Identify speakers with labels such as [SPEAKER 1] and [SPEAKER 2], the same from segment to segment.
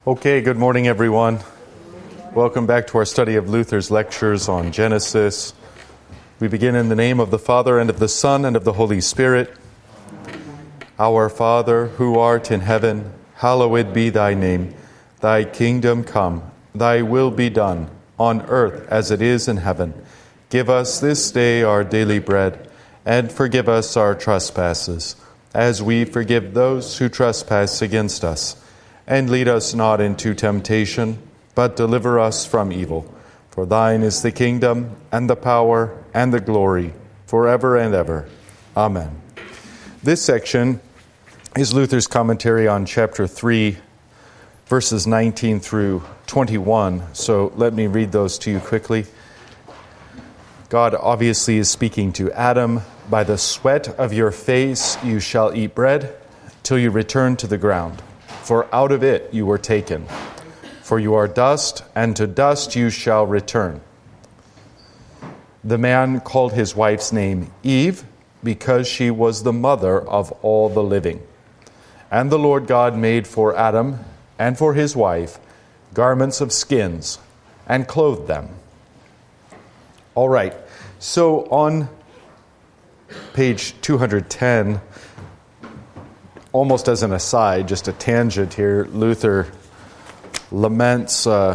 [SPEAKER 1] Okay, good morning, everyone. Welcome back to our study of Luther's lectures on Genesis. We begin in the name of the Father, and of the Son, and of the Holy Spirit. Our Father, who art in heaven, hallowed be thy name. Thy kingdom come, thy will be done, on earth as it is in heaven. Give us this day our daily bread, and forgive us our trespasses, as we forgive those who trespass against us. And lead us not into temptation, but deliver us from evil. For thine is the kingdom, and the power, and the glory, forever and ever. Amen. This section is Luther's commentary on chapter 3, verses 19 through 21. So let me read those to you quickly. God obviously is speaking to Adam. By the sweat of your face you shall eat bread, till you return to the ground. For out of it you were taken. For you are dust, and to dust you shall return. The man called his wife's name Eve, because she was the mother of all the living. And the Lord God made for Adam and for his wife garments of skins, and clothed them. All right, so on page 210, almost as an aside, just a tangent here, Luther laments the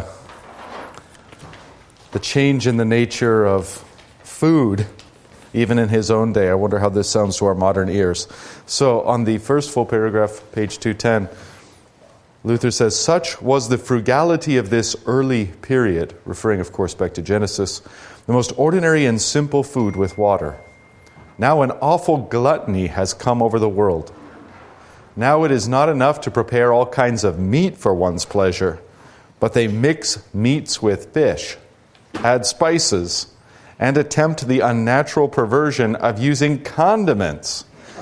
[SPEAKER 1] change in the nature of food, even in his own day. I wonder how this sounds to our modern ears. So on the first full paragraph, page 210, Luther says, "Such was the frugality of this early period," referring, of course, back to Genesis, "the most ordinary and simple food with water. Now an awful gluttony has come over the world. Now it is not enough to prepare all kinds of meat for one's pleasure, but they mix meats with fish, add spices, and attempt the unnatural perversion of using condiments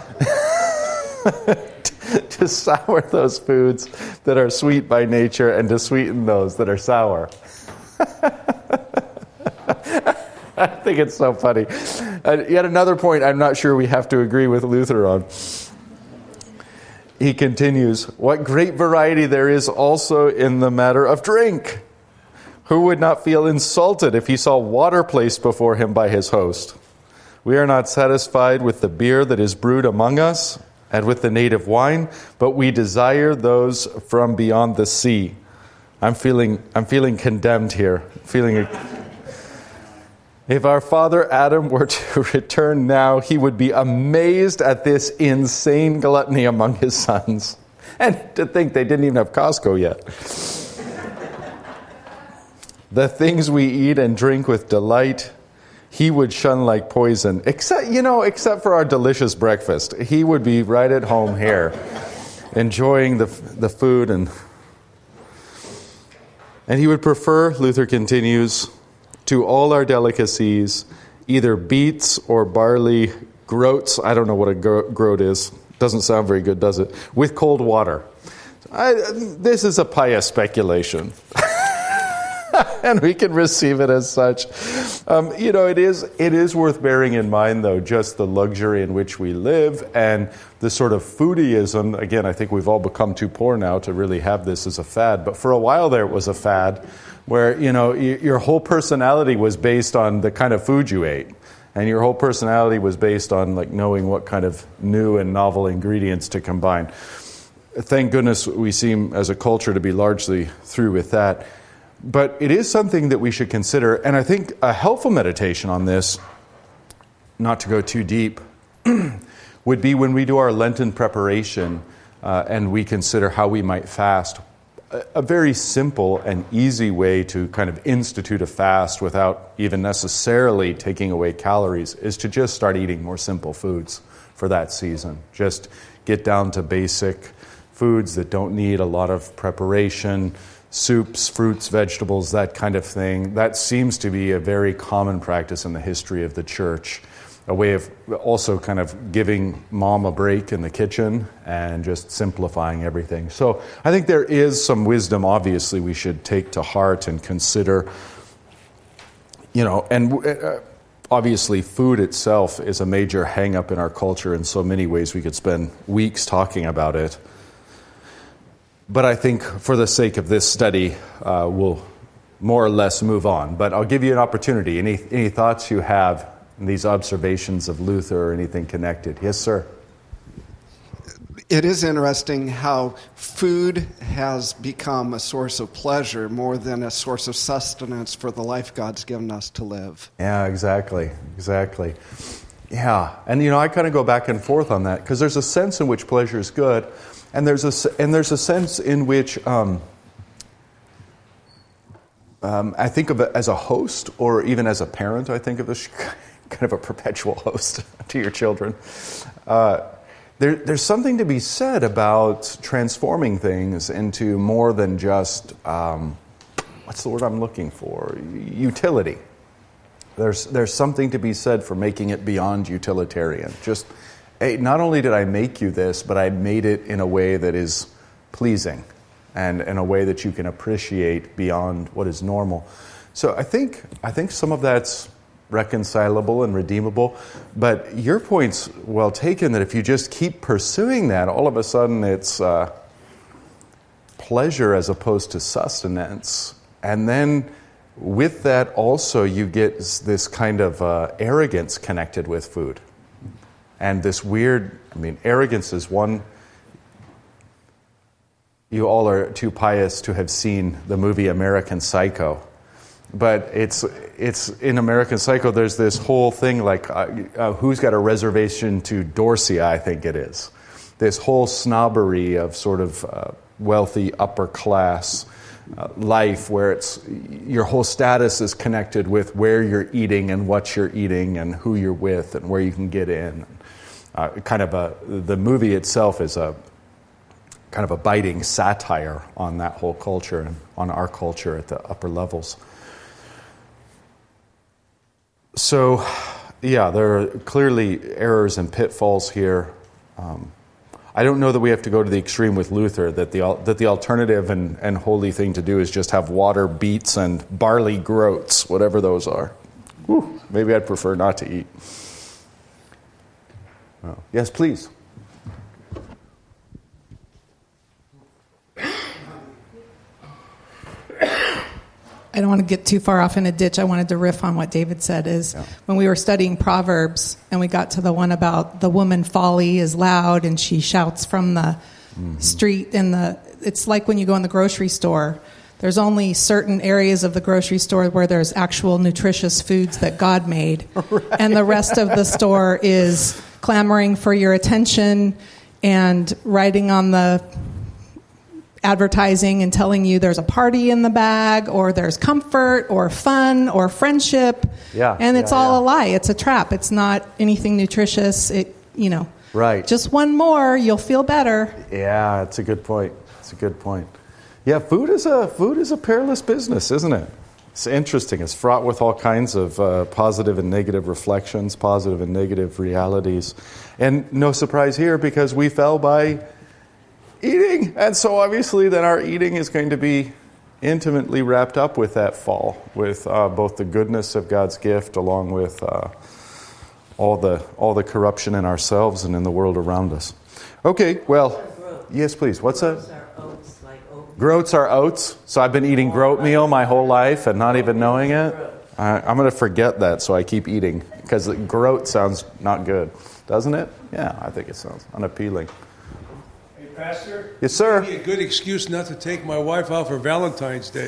[SPEAKER 1] to sour those foods that are sweet by nature and to sweeten those that are sour." I think it's so funny. Yet another point I'm not sure we have to agree with Luther on. He continues, "What great variety there is also in the matter of drink! Who would not feel insulted if he saw water placed before him by his host? We are not satisfied with the beer that is brewed among us and with the native wine, but we desire those from beyond the sea." I'm feeling condemned here. If our father Adam were to return now, he would be amazed at this insane gluttony among his sons. And to think they didn't even have Costco yet. The things we eat and drink with delight, he would shun like poison. Except for our delicious breakfast. He would be right at home here, enjoying the food. And he would prefer, Luther continues, to all our delicacies, either beets or barley groats. I don't know what a groat is. Doesn't sound very good, does it? With cold water. This is a pious speculation. And we can receive it as such. It is worth bearing in mind, though, just the luxury in which we live and the sort of foodieism. Again, I think we've all become too poor now to really have this as a fad. But for a while there, it was a fad where, your whole personality was based on the kind of food you ate. And your whole personality was based on, knowing what kind of new and novel ingredients to combine. Thank goodness we seem, as a culture, to be largely through with that. But it is something that we should consider. And I think a helpful meditation on this, not to go too deep, would be when we do our Lenten preparation and we consider how we might fast. A very simple and easy way to kind of institute a fast without even necessarily taking away calories is to just start eating more simple foods for that season. Just get down to basic foods that don't need a lot of preparation, soups, fruits, vegetables, that kind of thing. That seems to be a very common practice in the history of the church. A way of also kind of giving mom a break in the kitchen and just simplifying everything. So I think there is some wisdom, obviously, we should take to heart and consider. Obviously food itself is a major hang-up in our culture in so many ways. We could spend weeks talking about it. But I think for the sake of this study, we'll more or less move on. But I'll give you an opportunity. Any thoughts you have in these observations of Luther or anything connected? Yes, sir.
[SPEAKER 2] It is interesting how food has become a source of pleasure more than a source of sustenance for the life God's given us to live.
[SPEAKER 1] Yeah, exactly. Yeah, and I kind of go back and forth on that because there's a sense in which pleasure is good, and there's a sense in which I think of it as a host, or even as a parent. I think of this kind of a perpetual host to your children. There's something to be said about transforming things into more than just, what's the word I'm looking for? Utility. There's something to be said for making it beyond utilitarian. Just, hey, not only did I make you this, but I made it in a way that is pleasing and in a way that you can appreciate beyond what is normal. So I think some of that's reconcilable and redeemable, but your point's well taken that if you just keep pursuing that, all of a sudden it's pleasure as opposed to sustenance, and then with that also you get this kind of arrogance connected with food, and this weird, arrogance is one. You all are too pious to have seen the movie American Psycho. But it's in American Psycho, there's this whole thing like who's got a reservation to Dorsey, I think it is. This whole snobbery of sort of wealthy upper class life where it's your whole status is connected with where you're eating and what you're eating and who you're with and where you can get in. The movie itself is a kind of a biting satire on that whole culture and on our culture at the upper levels. So, yeah, there are clearly errors and pitfalls here. I don't know that we have to go to the extreme with Luther, that the alternative and holy thing to do is just have water, beets, and barley groats, whatever those are. Whew, maybe I'd prefer not to eat. Yes, please.
[SPEAKER 3] I don't want to get too far off in a ditch. I wanted to riff on what David said when we were studying Proverbs and we got to the one about the woman folly is loud and she shouts from the street. It's like when you go in the grocery store. There's only certain areas of the grocery store where there's actual nutritious foods that God made. Right. And the rest of the store is clamoring for your attention and writing on the advertising and telling you there's a party in the bag or there's comfort or fun or friendship. And it's all a lie. It's a trap. It's not anything nutritious. Right. Just one more, you'll feel better.
[SPEAKER 1] Yeah, it's a good point. Yeah, food is a perilous business, isn't it? It's interesting. It's fraught with all kinds of positive and negative reflections, positive and negative realities. And no surprise here because we fell by eating, and so obviously then our eating is going to be intimately wrapped up with that fall, with both the goodness of God's gift along with all the corruption in ourselves and in the world around us. Okay, well, yes, please. What's that?
[SPEAKER 4] Groats are oats, like oat.
[SPEAKER 1] Groats are oats. So I've been eating groat meal my whole life and not even knowing it. I'm going to forget that, so I keep eating because groat sounds not good, doesn't it? Yeah, I think it sounds unappealing.
[SPEAKER 5] Pastor?
[SPEAKER 1] Yes, sir.
[SPEAKER 5] It'd be a good excuse not to take my wife out for Valentine's Day.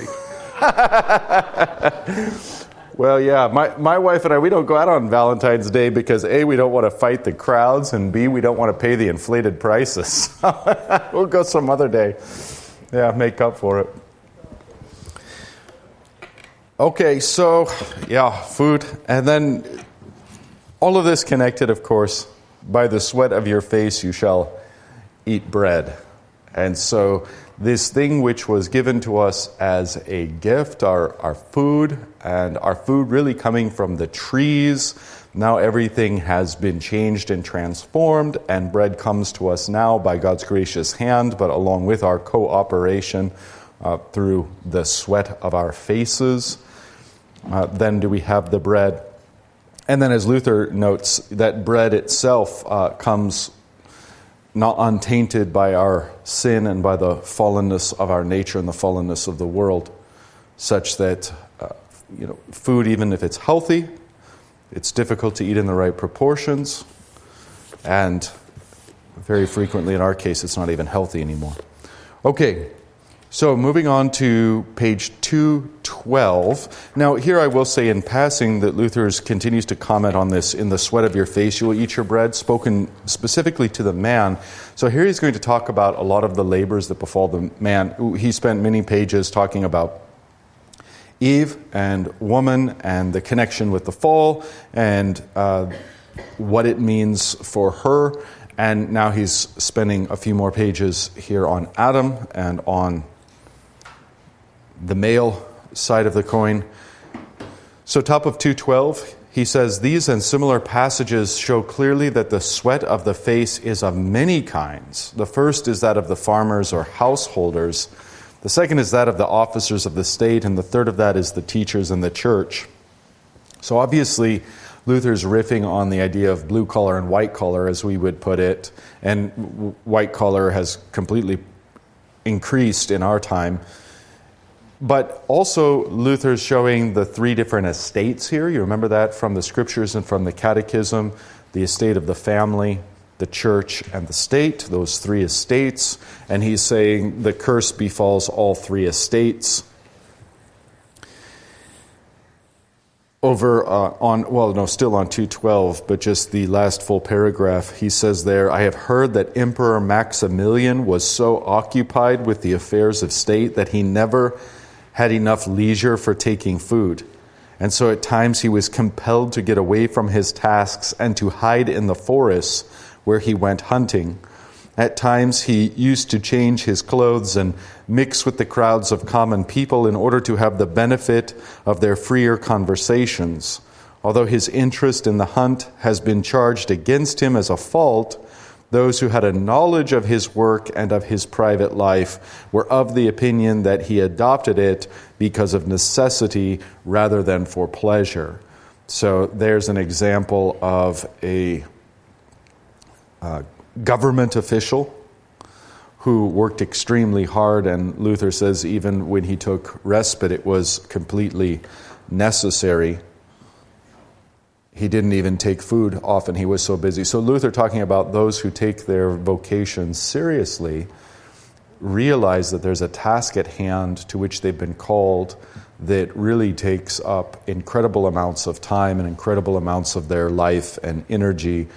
[SPEAKER 1] Well, yeah, my wife and I, we don't go out on Valentine's Day because A, we don't want to fight the crowds, and B, we don't want to pay the inflated prices. We'll go some other day. Yeah, make up for it. Okay, so, yeah, food. And then all of this connected, of course, by the sweat of your face you shall eat bread. And so this thing which was given to us as a gift, our food, and our food really coming from the trees, now everything has been changed and transformed, and bread comes to us now by God's gracious hand, but along with our cooperation through the sweat of our faces. Then do we have the bread. And then as Luther notes, that bread itself comes not untainted by our sin and by the fallenness of our nature and the fallenness of the world, such that food, even if it's healthy, it's difficult to eat in the right proportions, and very frequently in our case it's not even healthy anymore. Okay, so moving on to page 212. Now here I will say in passing that Luther continues to comment on this in the sweat of your face you will eat your bread, spoken specifically to the man. So here he's going to talk about a lot of the labors that befall the man. He spent many pages talking about Eve and woman and the connection with the fall and what it means for her. And now he's spending a few more pages here on Adam and on the male side of the coin. So top of 212, he says, these and similar passages show clearly that the sweat of the face is of many kinds. The first is that of the farmers or householders. The second is that of the officers of the state, and the third of that is the teachers in the church. So obviously, Luther's riffing on the idea of blue collar and white collar, as we would put it, and white collar has completely increased in our time. But also, Luther's showing the three different estates here. You remember that from the scriptures and from the catechism, the estate of the family, the church, and the state, those three estates. And he's saying the curse befalls all three estates. Still on 212, but just the last full paragraph, he says there, I have heard that Emperor Maximilian was so occupied with the affairs of state that he never had enough leisure for taking food. And so at times he was compelled to get away from his tasks and to hide in the forests where he went hunting. At times he used to change his clothes and mix with the crowds of common people in order to have the benefit of their freer conversations. Although his interest in the hunt has been charged against him as a fault, those who had a knowledge of his work and of his private life were of the opinion that he adopted it because of necessity rather than for pleasure. So there's an example of a government official who worked extremely hard, and Luther says even when he took respite, it was completely necessary. He didn't even take food often, he was so busy. So Luther, talking about those who take their vocation seriously, realize that there's a task at hand to which they've been called that really takes up incredible amounts of time and incredible amounts of their life and energy.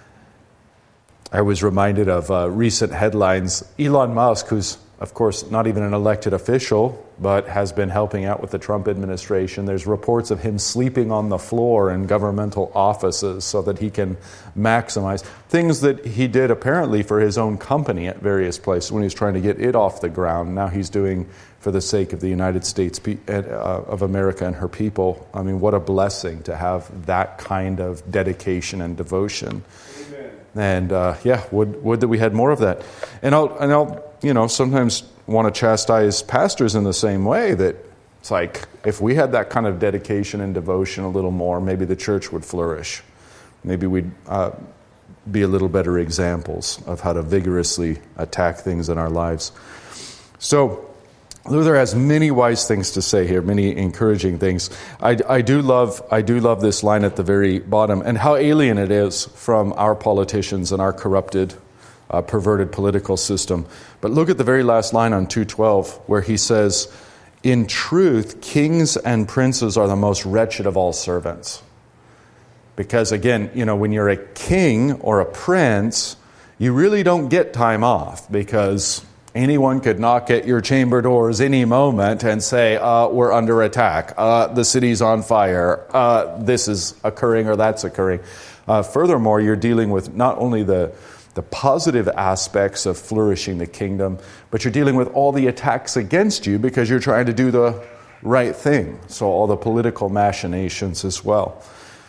[SPEAKER 1] I was reminded of recent headlines. Elon Musk, who's, of course, not even an elected official, but has been helping out with the Trump administration. There's reports of him sleeping on the floor in governmental offices so that he can maximize things that he did apparently for his own company at various places when he was trying to get it off the ground. Now he's doing for the sake of the United States of America and her people. I mean, what a blessing to have that kind of dedication and devotion. And would that we had more of that. And I'll sometimes want to chastise pastors in the same way, that it's like, if we had that kind of dedication and devotion a little more, maybe the church would flourish. Maybe we'd be a little better examples of how to vigorously attack things in our lives. So Luther has many wise things to say here, many encouraging things. I do love this line at the very bottom, and how alien it is from our politicians and our corrupted, perverted political system. But look at the very last line on 212, where he says, in truth, kings and princes are the most wretched of all servants. Because again, when you're a king or a prince, you really don't get time off, because anyone could knock at your chamber doors any moment and say, we're under attack, the city's on fire, this is occurring or that's occurring. Furthermore, you're dealing with not only the positive aspects of flourishing the kingdom, but you're dealing with all the attacks against you because you're trying to do the right thing. So all the political machinations as well.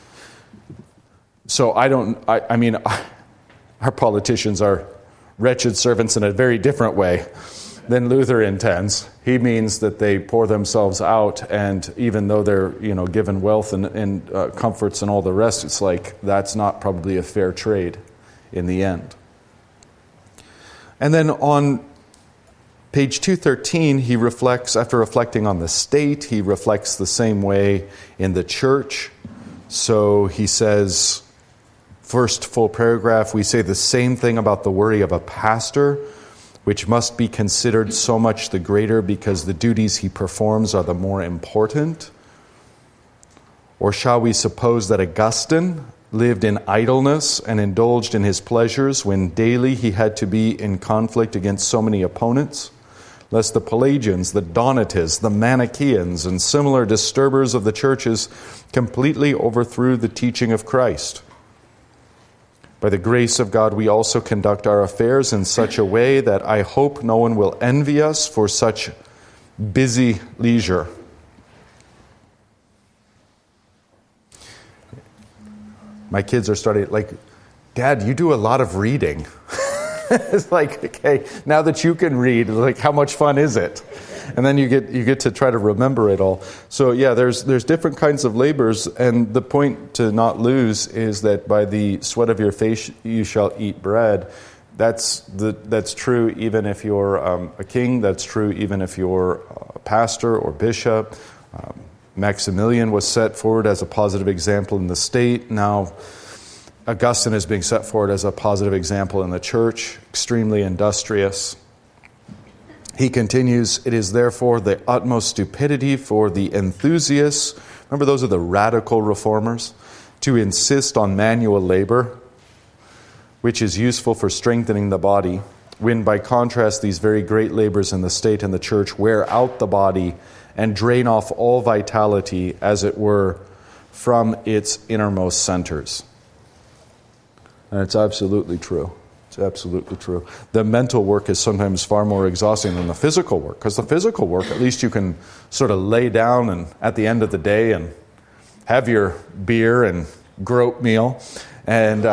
[SPEAKER 1] So I mean, our politicians are wretched servants in a very different way than Luther intends. He means that they pour themselves out, and even though they're given wealth and comforts and all the rest, it's like that's not probably a fair trade in the end. And then on page 213, he reflects, after reflecting on the state, he reflects the same way in the church. So he says, first full paragraph, we say the same thing about the worry of a pastor, which must be considered so much the greater because the duties he performs are the more important. Or shall we suppose that Augustine lived in idleness and indulged in his pleasures when daily he had to be in conflict against so many opponents, lest the Pelagians, the Donatists, the Manichaeans, and similar disturbers of the churches completely overthrew the teaching of Christ? By the grace of God, we also conduct our affairs in such a way that I hope no one will envy us for such busy leisure. My kids are starting, like, Dad, you do a lot of reading. It's like, okay, now that you can read, like, how much fun is it? And then you get to try to remember it all. So yeah, there's different kinds of labors, and the point to not lose is that by the sweat of your face you shall eat bread. That's true even if you're a king. That's true even if you're a pastor or bishop. Maximilian was set forward as a positive example in the state. Now Augustine is being set forward as a positive example in the church, extremely industrious. He continues, it is therefore the utmost stupidity for the enthusiasts, remember those are the radical reformers, to insist on manual labor, which is useful for strengthening the body, when by contrast these very great labors in the state and the church wear out the body and drain off all vitality, as it were, from its innermost centers. And it's absolutely true. It's absolutely true. The mental work is sometimes far more exhausting than the physical work, because the physical work, at least you can sort of lay down and at the end of the day and have your beer and groat meal and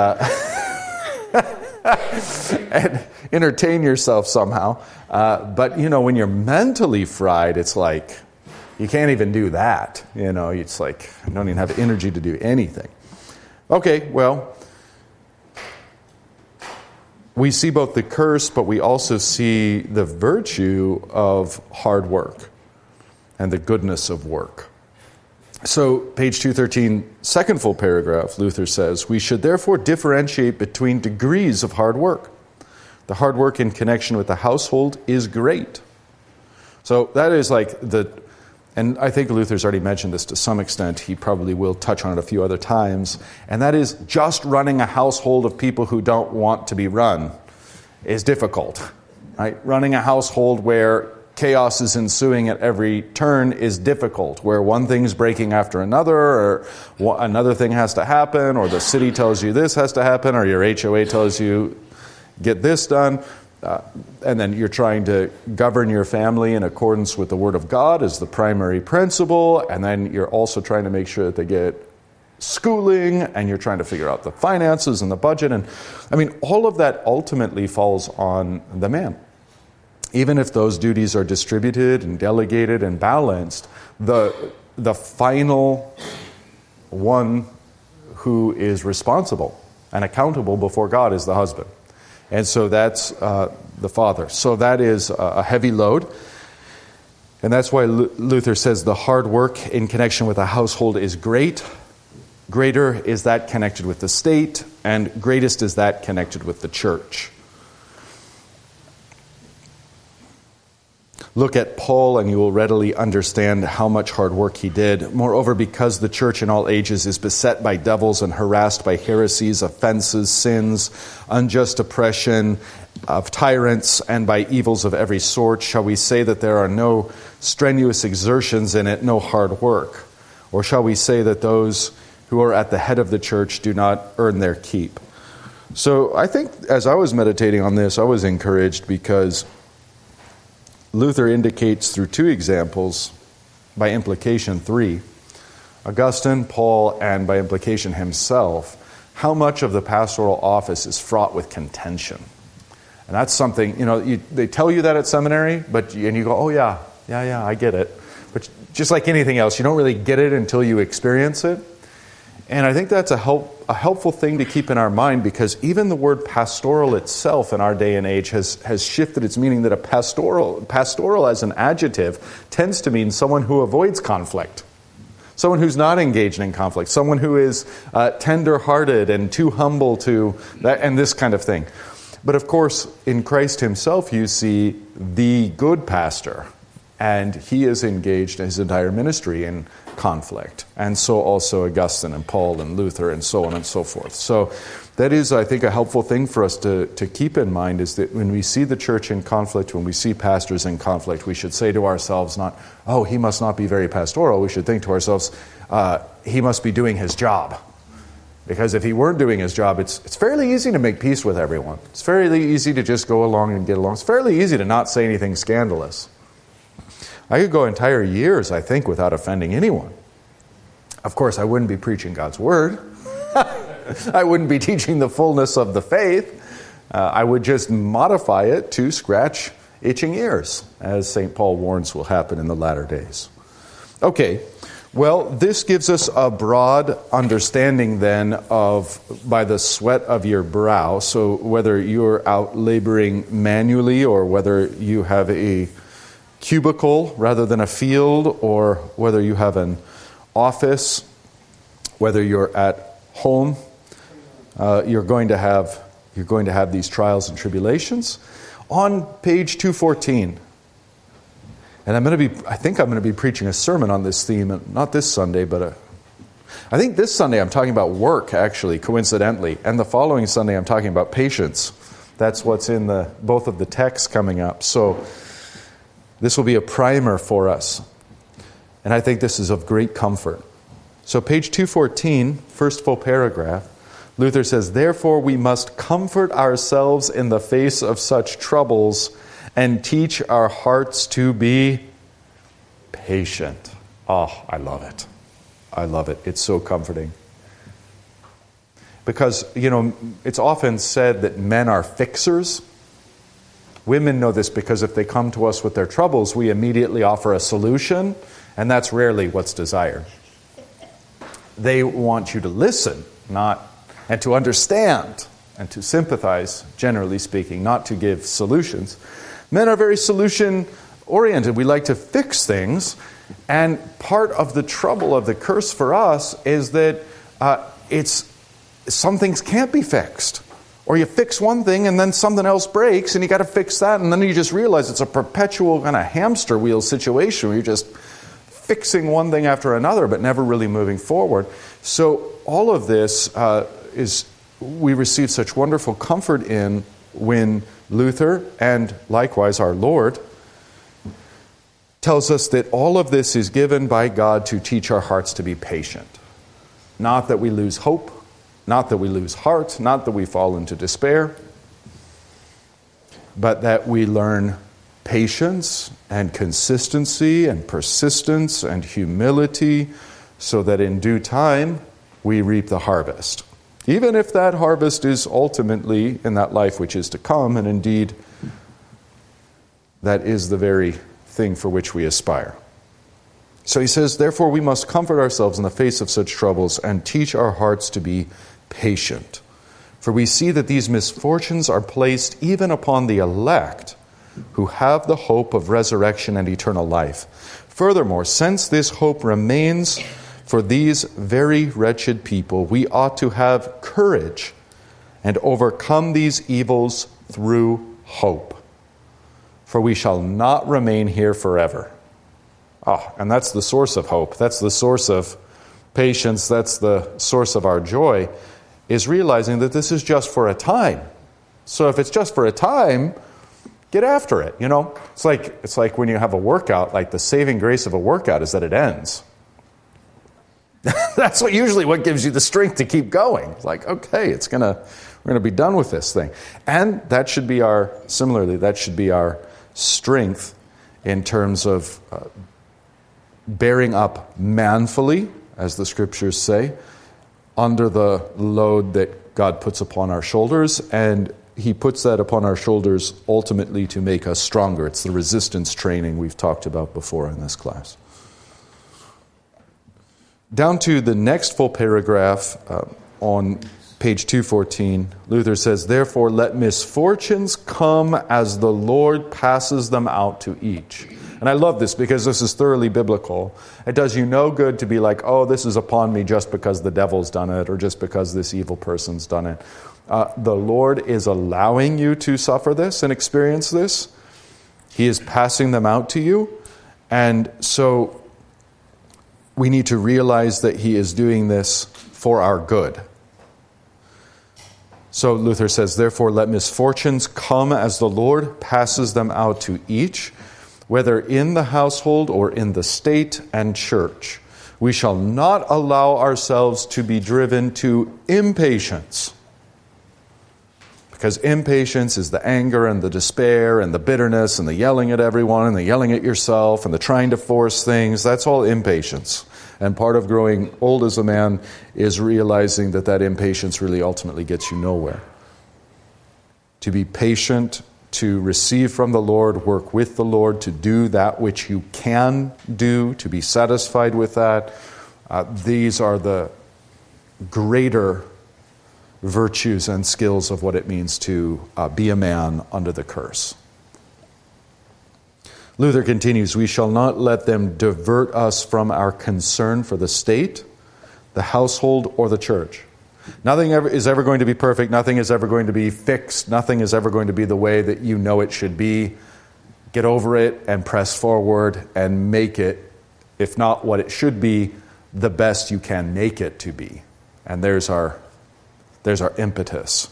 [SPEAKER 1] and entertain yourself somehow. But, when you're mentally fried, it's like you can't even do that. It's like I don't even have energy to do anything. Okay, well, we see both the curse, but we also see the virtue of hard work and the goodness of work. So, page 213, second full paragraph, Luther says, we should therefore differentiate between degrees of hard work. The hard work in connection with the household is great. So that is like and I think Luther's already mentioned this to some extent. He probably will touch on it a few other times. And that is just running a household of people who don't want to be run is difficult. Right? Running a household where chaos is ensuing at every turn is difficult, where one thing's breaking after another, or another thing has to happen, or the city tells you this has to happen, or your HOA tells you get this done. And then you're trying to govern your family in accordance with the Word of God as the primary principle, and then you're also trying to make sure that they get schooling, and you're trying to figure out the finances and the budget. And all of that ultimately falls on the man. Even if those duties are distributed and delegated and balanced, the final one who is responsible and accountable before God is the husband. And so that's the father. So that is a heavy load. And that's why Luther says the hard work in connection with a household is great. Greater is that connected with the state, and greatest is that connected with the church. Look at Paul and you will readily understand how much hard work he did. Moreover, because the church in all ages is beset by devils and harassed by heresies, offenses, sins, unjust oppression of tyrants, and by evils of every sort, shall we say that there are no strenuous exertions in it, no hard work? Or shall we say that those who are at the head of the church do not earn their keep? So I think as I was meditating on this, I was encouraged because Luther indicates through two examples, by implication three, Augustine, Paul, and by implication himself, how much of the pastoral office is fraught with contention. And that's something, they tell you that at seminary, and you go, oh yeah, I get it. But just like anything else, you don't really get it until you experience it. And I think that's a a helpful thing to keep in our mind, because even the word pastoral itself in our day and age has shifted its meaning, that a pastoral as an adjective tends to mean someone who avoids conflict, someone who's not engaged in conflict, someone who is tender-hearted and too humble to that, and this kind of thing. But of course, in Christ himself, you see the good pastor, and he is engaged in his entire ministry in conflict. And so also Augustine and Paul and Luther and so on and so forth. So that is, I think, a helpful thing for us to keep in mind, is that when we see the church in conflict, when we see pastors in conflict, we should say to ourselves not, oh, he must not be very pastoral. We should think to ourselves, he must be doing his job. Because if he weren't doing his job, it's fairly easy to make peace with everyone. It's fairly easy to just go along and get along. It's fairly easy to not say anything scandalous. I could go entire years, I think, without offending anyone. Of course, I wouldn't be preaching God's word. I wouldn't be teaching the fullness of the faith. I would just modify it to scratch itching ears, as St. Paul warns will happen in the latter days. Okay, well, this gives us a broad understanding then of by the sweat of your brow. So whether you're out laboring manually, or whether you have a cubicle rather than a field, or whether you have an office, whether you're at home, you're going to have these trials and tribulations. On page 214, and I think I'm going to be preaching a sermon on this theme, not this Sunday, but I think this Sunday I'm talking about work, actually, coincidentally, and the following Sunday I'm talking about patience. That's what's in both of the texts coming up. So this will be a primer for us, and I think this is of great comfort. So page 214, first full paragraph, Luther says, "Therefore we must comfort ourselves in the face of such troubles and teach our hearts to be patient." Oh, I love it. I love it. It's so comforting. Because, it's often said that men are fixers. Women know this because if they come to us with their troubles, we immediately offer a solution, and that's rarely what's desired. They want you to listen, and to understand, and to sympathize, generally speaking, not to give solutions. Men are very solution-oriented. We like to fix things, and part of the trouble of the curse for us is that some things can't be fixed. Or you fix one thing and then something else breaks and you got to fix that, and then you just realize it's a perpetual kind of hamster wheel situation where you're just fixing one thing after another but never really moving forward. So all of this we receive such wonderful comfort in when Luther, and likewise our Lord, tells us that all of this is given by God to teach our hearts to be patient. Not that we lose hope, not that we lose heart, not that we fall into despair, but that we learn patience and consistency and persistence and humility, so that in due time we reap the harvest. Even if that harvest is ultimately in that life which is to come, and indeed that is the very thing for which we aspire. So he says, "Therefore we must comfort ourselves in the face of such troubles and teach our hearts to be patient. For we see that these misfortunes are placed even upon the elect, who have the hope of resurrection and eternal life. Furthermore, since this hope remains for these very wretched people, we ought to have courage and overcome these evils through hope. For we shall not remain here forever." And that's the source of hope. That's the source of patience. That's the source of our joy, is realizing that this is just for a time. So if it's just for a time, get after it. It's like when you have a workout, like the saving grace of a workout is that it ends. That's usually what gives you the strength to keep going. It's like, okay, we're gonna be done with this thing. And that should be our strength in terms of bearing up manfully, as the scriptures say, under the load that God puts upon our shoulders, and he puts that upon our shoulders ultimately to make us stronger. It's the resistance training we've talked about before in this class. Down to the next full paragraph, on page 214, Luther says, "Therefore let misfortunes come as the Lord passes them out to each." And I love this because this is thoroughly biblical. It does you no good to be like, oh, this is upon me just because the devil's done it or just because this evil person's done it. The Lord is allowing you to suffer this and experience this. He is passing them out to you. And so we need to realize that He is doing this for our good. So Luther says, "Therefore let misfortunes come as the Lord passes them out to each, whether in the household or in the state and church. We shall not allow ourselves to be driven to impatience." Because impatience is the anger and the despair and the bitterness and the yelling at everyone and the yelling at yourself and the trying to force things. That's all impatience. And part of growing old as a man is realizing that that impatience really ultimately gets you nowhere. To be patient, to receive from the Lord, work with the Lord, to do that which you can do, to be satisfied with that. These are the greater virtues and skills of what it means to be a man under the curse. Luther continues, "We shall not let them divert us from our concern for the state, the household, or the church." Nothing is ever going to be perfect. Nothing is ever going to be fixed. Nothing is ever going to be the way that you know it should be. Get over it and press forward and make it, if not what it should be, the best you can make it to be. And there's our impetus.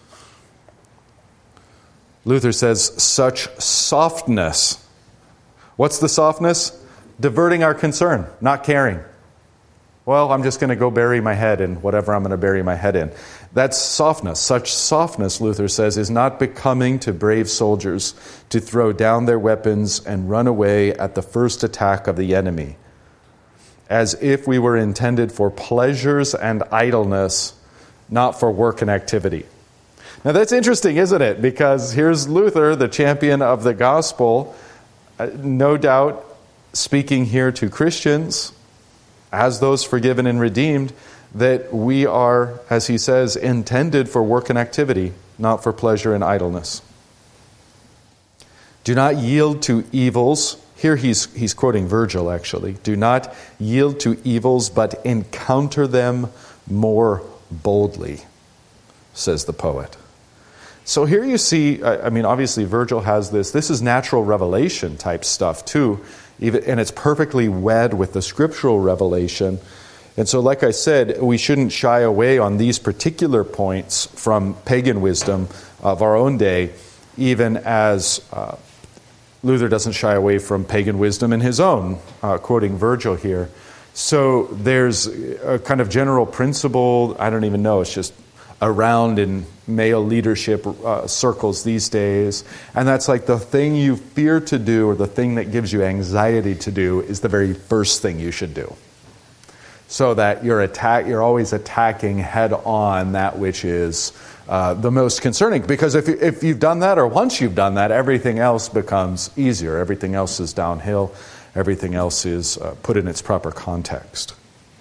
[SPEAKER 1] Luther says, such softness. What's the softness? Diverting our concern, not caring. Well, I'm just going to go bury my head in whatever I'm going to bury my head in. That's softness. Such softness, Luther says, is not becoming to brave soldiers to throw down their weapons and run away at the first attack of the enemy, as if we were intended for pleasures and idleness, not for work and activity. Now that's interesting, isn't it? Because here's Luther, the champion of the gospel, no doubt speaking here to Christians, as those forgiven and redeemed, that we are, as he says, intended for work and activity, not for pleasure and idleness. Do not yield to evils. Here he's quoting Virgil, actually. Do not yield to evils, but encounter them more boldly, says the poet. So here you see, I mean, obviously Virgil has this. This is natural revelation type stuff too, and it's perfectly wed with the scriptural revelation. And so, like I said, we shouldn't shy away on these particular points from pagan wisdom of our own day, even as Luther doesn't shy away from pagan wisdom in his own, quoting Virgil here. So there's a kind of general principle, I don't even know, it's just around in male leadership circles these days. And that's like the thing you fear to do or the thing that gives you anxiety to do is the very first thing you should do. So that you're always attacking head on that which is the most concerning. Because if you've done that, or once you've done that, everything else becomes easier. Everything else is downhill. Everything else is put in its proper context.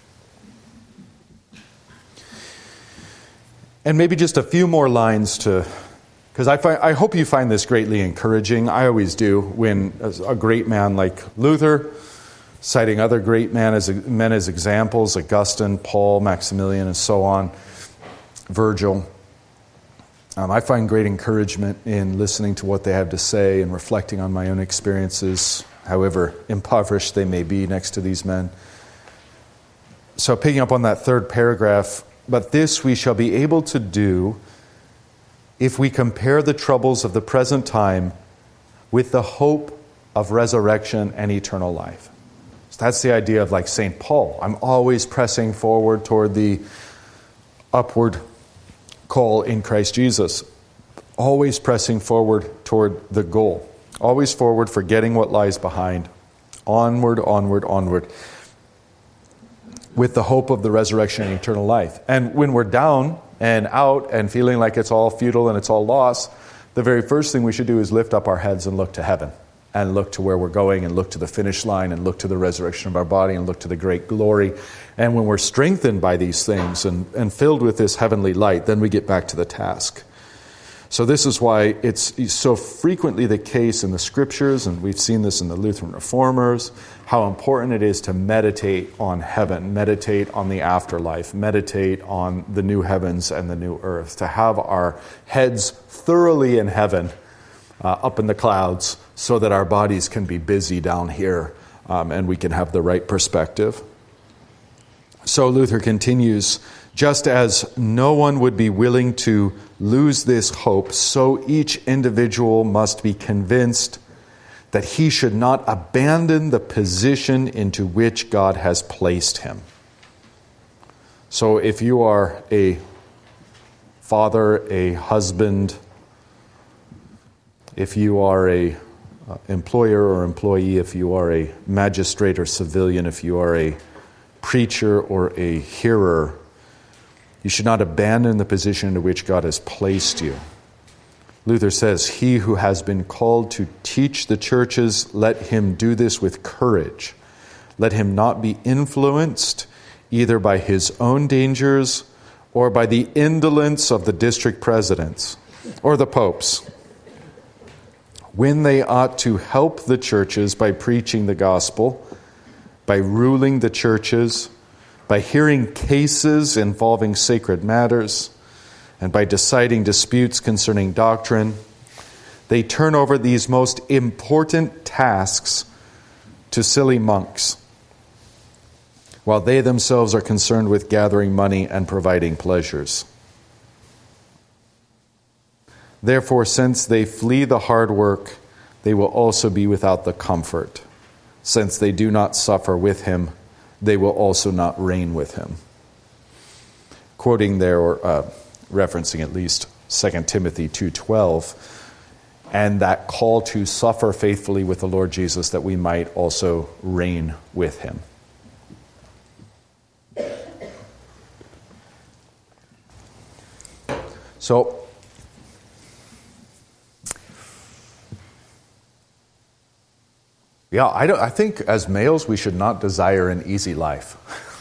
[SPEAKER 1] And maybe just a few more lines because I hope you find this greatly encouraging. I always do when a great man like Luther, citing other great men as examples, Augustine, Paul, Maximilian, and so on, Virgil. I find great encouragement in listening to what they have to say and reflecting on my own experiences, however impoverished they may be next to these men. So picking up on that third paragraph, but this we shall be able to do if we compare the troubles of the present time with the hope of resurrection and eternal life. So that's the idea of like St. Paul. I'm always pressing forward toward the upward call in Christ Jesus. Always pressing forward toward the goal. Always forward, forgetting what lies behind. Onward, onward, onward. With the hope of the resurrection and eternal life. And when we're down and out and feeling like it's all futile and it's all lost, the very first thing we should do is lift up our heads and look to heaven. and look to where we're going and look to the finish line and look to the resurrection of our body and look to the great glory. And when we're strengthened by these things and filled with this heavenly light, then we get back to the task. So this is why it's so frequently the case in the Scriptures, and we've seen this in the Lutheran Reformers, how important it is to meditate on heaven, meditate on the afterlife, meditate on the new heavens and the new earth, to have our heads thoroughly in heaven, up in the clouds, so that our bodies can be busy down here, and we can have the right perspective. So Luther continues, just as no one would be willing to lose this hope, so each individual must be convinced that he should not abandon the position into which God has placed him. So if you are a father, a husband, if you are a employer or employee, if you are a magistrate or civilian, if you are a preacher or a hearer, you should not abandon the position into which God has placed you. Luther says, he who has been called to teach the churches, let him do this with courage. Let him not be influenced either by his own dangers or by the indolence of the district presidents or the popes, when they ought to help the churches by preaching the gospel, by ruling the churches, by hearing cases involving sacred matters, and by deciding disputes concerning doctrine. They turn over these most important tasks to silly monks, while they themselves are concerned with gathering money and providing pleasures. Therefore, since they flee the hard work, they will also be without the comfort. Since they do not suffer with him, they will also not reign with him. Quoting there, or referencing at least 2 Timothy 2:12, and that call to suffer faithfully with the Lord Jesus, that we might also reign with him. So, yeah, I think as males we should not desire an easy life.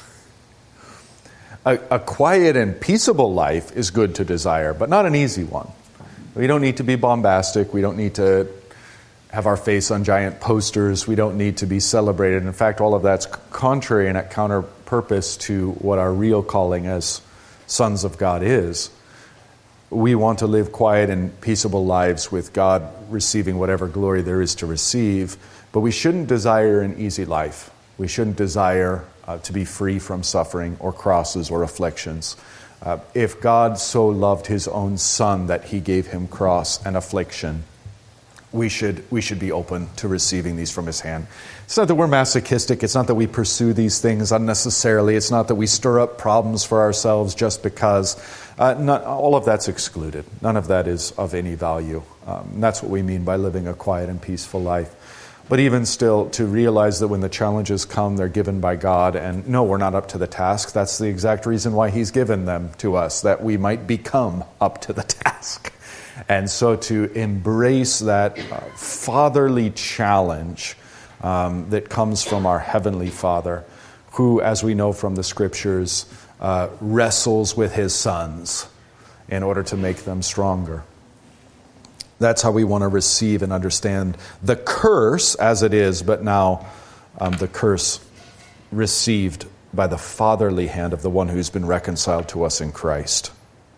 [SPEAKER 1] A quiet and peaceable life is good to desire, but not an easy one. We don't need to be bombastic. We don't need to have our face on giant posters. We don't need to be celebrated. In fact, all of that's contrary and at counter purpose to what our real calling as sons of God is. We want to live quiet and peaceable lives with God receiving whatever glory there is to receive, but we shouldn't desire an easy life. We shouldn't desire to be free from suffering or crosses or afflictions. If God so loved his own Son that he gave him cross and affliction, we should be open to receiving these from his hand. It's not that we're masochistic. It's not that we pursue these things unnecessarily. It's not that we stir up problems for ourselves just because. All of that's excluded. None of that is of any value. And that's what we mean by living a quiet and peaceful life. But even still, to realize that when the challenges come, they're given by God, and no, we're not up to the task. That's the exact reason why he's given them to us, that we might become up to the task. And so to embrace that fatherly challenge that comes from our Heavenly Father, who, as we know from the Scriptures, wrestles with his sons in order to make them stronger. That's how we want to receive and understand the curse as it is, but now the curse received by the fatherly hand of the one who's been reconciled to us in Christ.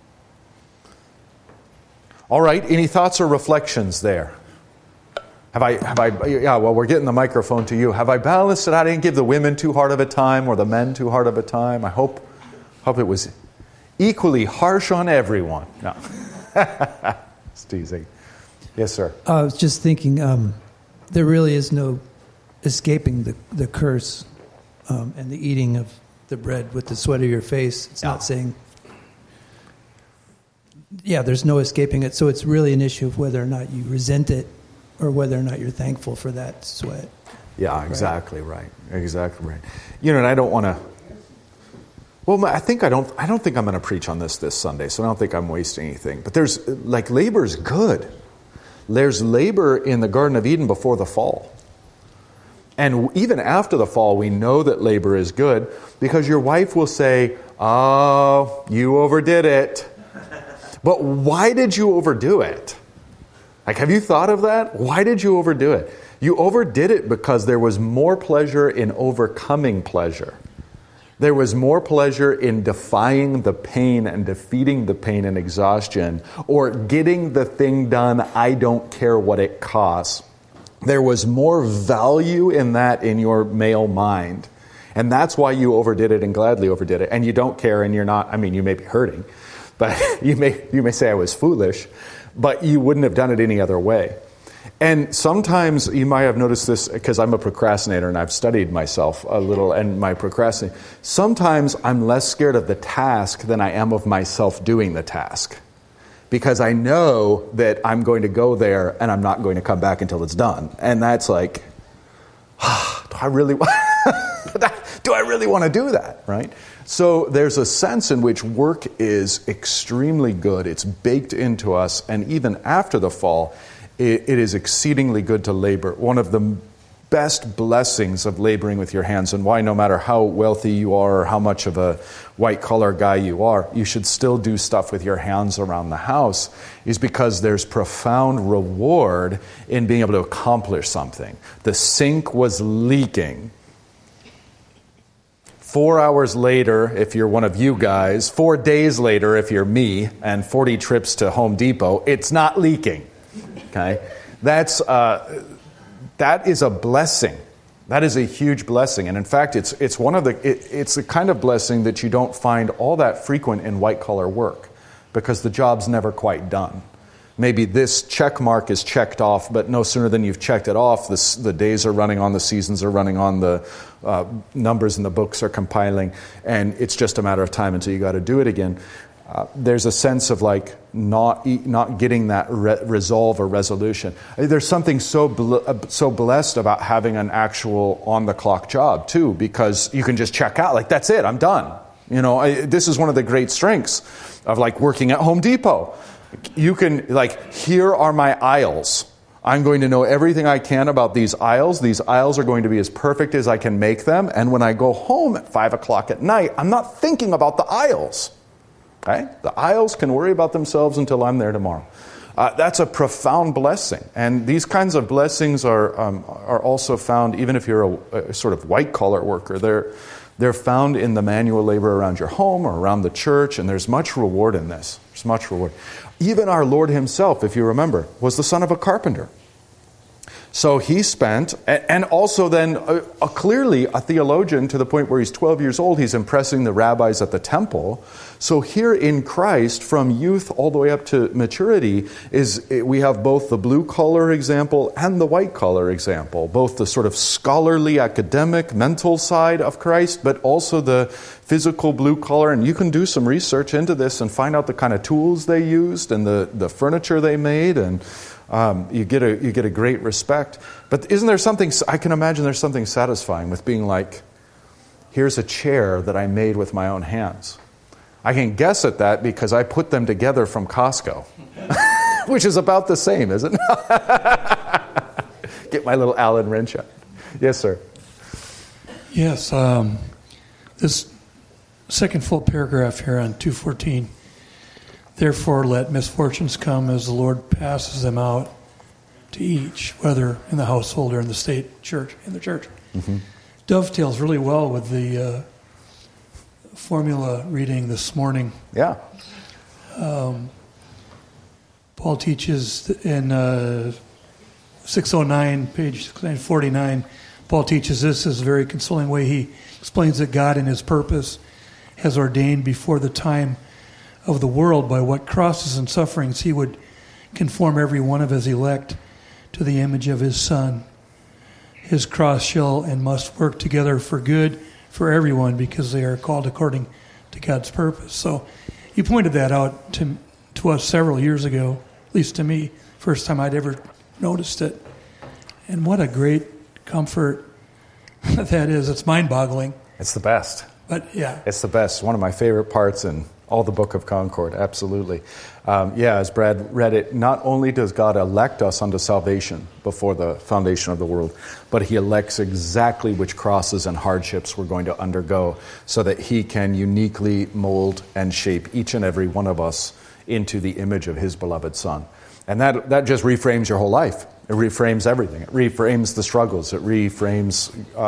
[SPEAKER 1] All right, any thoughts or reflections there? We're getting the microphone to you. Have I balanced it? I didn't give the women too hard of a time or the men too hard of a time. I hope it was equally harsh on everyone. No. It's teasing. Yes, sir.
[SPEAKER 4] I was just thinking, there really is no escaping the curse and the eating of the bread with the sweat of your face. It's not saying, there's no escaping it. So it's really an issue of whether or not you resent it or whether or not you're thankful for that sweat.
[SPEAKER 1] Yeah, exactly right. Exactly right. And I don't want to. Well, I don't think I'm going to preach on this Sunday, so I don't think I'm wasting anything. But there's labor's good. there's labor in the Garden of Eden before the fall. And even after the fall, we know that labor is good because your wife will say, "Oh, you overdid it." But why did you overdo it? Like, have you thought of that? Why did you overdo it? You overdid it because there was more pleasure in overcoming pleasure. There was more pleasure in defying the pain and defeating the pain and exhaustion, or getting the thing done, I don't care what it costs. There was more value in that in your male mind. And that's why you overdid it and gladly overdid it. And you don't care and you're not, I mean, you may be hurting, but you may say I was foolish, but you wouldn't have done it any other way. And sometimes you might have noticed this because I'm a procrastinator and I've studied myself a little and my procrastination. Sometimes I'm less scared of the task than I am of myself doing the task. Because I know that I'm going to go there and I'm not going to come back until it's done. And that's like, do I really want to do that, right? So there's a sense in which work is extremely good. It's baked into us. And even after the fall, it is exceedingly good to labor. One of the best blessings of laboring with your hands, and why no matter how wealthy you are or how much of a white-collar guy you are, you should still do stuff with your hands around the house, is because there's profound reward in being able to accomplish something. The sink was leaking. 4 hours later, if you're one of you guys, 4 days later, if you're me, and 40 trips to Home Depot, it's not leaking. Okay? That is a blessing. That is a huge blessing. And in fact, it's the kind of blessing that you don't find all that frequent in white-collar work because the job's never quite done. Maybe this check mark is checked off, but no sooner than you've checked it off, the days are running on, the seasons are running on, the numbers in the books are compiling, and it's just a matter of time until you got to do it again. There's a sense of like not getting that resolve or resolution. There's something so blessed about having an actual on-the-clock job too, because you can just check out, like that's it, I'm done. You know, this is one of the great strengths of like working at Home Depot. You can like, here are my aisles. I'm going to know everything I can about these aisles. These aisles are going to be as perfect as I can make them. And when I go home at 5 o'clock at night, I'm not thinking about the aisles. Okay? The aisles can worry about themselves until I'm there tomorrow. That's a profound blessing. And these kinds of blessings are also found, even if you're a sort of white-collar worker, they're found in the manual labor around your home or around the church, and there's much reward in this. There's much reward. Even our Lord himself, if you remember, was the son of a carpenter. So he spent, and also then clearly a theologian to the point where he's 12 years old, he's impressing the rabbis at the temple. So here in Christ, from youth all the way up to maturity, we have both the blue-collar example and the white-collar example, both the sort of scholarly, academic, mental side of Christ, but also the physical blue-collar. And you can do some research into this and find out the kind of tools they used and the furniture they made, and you get a great respect. But isn't there something, I can imagine there's something satisfying with being like, here's a chair that I made with my own hands. I can guess at that because I put them together from Costco, which is about the same, isn't it? Get my little Allen wrench out. Yes, sir.
[SPEAKER 6] Yes, this second full paragraph here on 2:14. Therefore, let misfortunes come as the Lord passes them out to each, whether in the household or in the state church, in the church. Mm-hmm. Dovetails really well with the formula reading this morning.
[SPEAKER 1] Yeah.
[SPEAKER 6] Paul teaches in 609, page 649, Paul teaches this is a very consoling way. He explains that God in his purpose has ordained before the time of the world by what crosses and sufferings he would conform every one of his elect to the image of his Son. His cross shall and must work together for good for everyone because they are called according to God's purpose. So you pointed that out to us several years ago, at least to me, first time I'd ever noticed it. And what a great comfort that is. It's mind-boggling.
[SPEAKER 1] It's the best.
[SPEAKER 6] But yeah,
[SPEAKER 1] It's the best. One of my favorite parts in all the Book of Concord. Absolutely. As Brad read it, not only does God elect us unto salvation before the foundation of the world, but he elects exactly which crosses and hardships we're going to undergo so that he can uniquely mold and shape each and every one of us into the image of his beloved Son. And that just reframes your whole life. It reframes everything. It reframes the struggles. It reframes,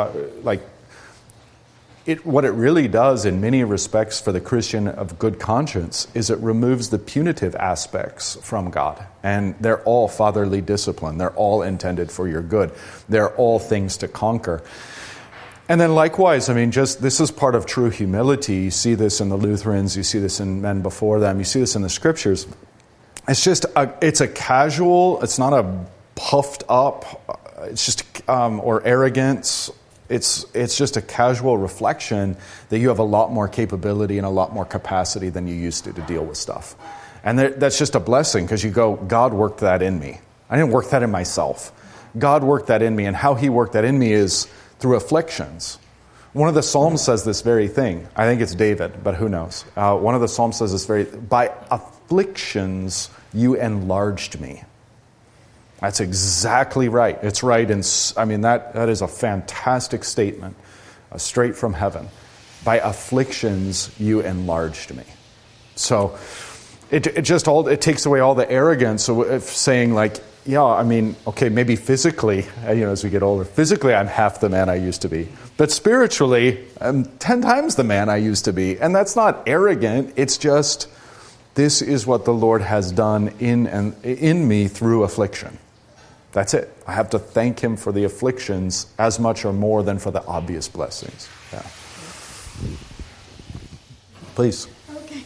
[SPEAKER 1] what it really does in many respects for the Christian of good conscience is it removes the punitive aspects from God. And they're all fatherly discipline. They're all intended for your good. They're all things to conquer. And then likewise, this is part of true humility. You see this in the Lutherans. You see this in men before them. You see this in the Scriptures. It's a casual, it's not a puffed up, it's just, or arrogance. It's just a casual reflection that you have a lot more capability and a lot more capacity than you used to deal with stuff. And that's just a blessing because you go, God worked that in me. I didn't work that in myself. God worked that in me, and how he worked that in me is through afflictions. One of the Psalms says this very thing. I think it's David, but who knows? One of the Psalms says this by afflictions you enlarged me. That's exactly right. It's right. And that is a fantastic statement, straight from heaven. By afflictions you enlarged me. So it takes away all the arrogance of saying maybe physically, as we get older, physically I'm half the man I used to be. But spiritually, I'm 10 times the man I used to be. And that's not arrogant. It's just, this is what the Lord has done in me through affliction. That's it. I have to thank him for the afflictions as much or more than for the obvious blessings. Yeah. Please.
[SPEAKER 7] Okay.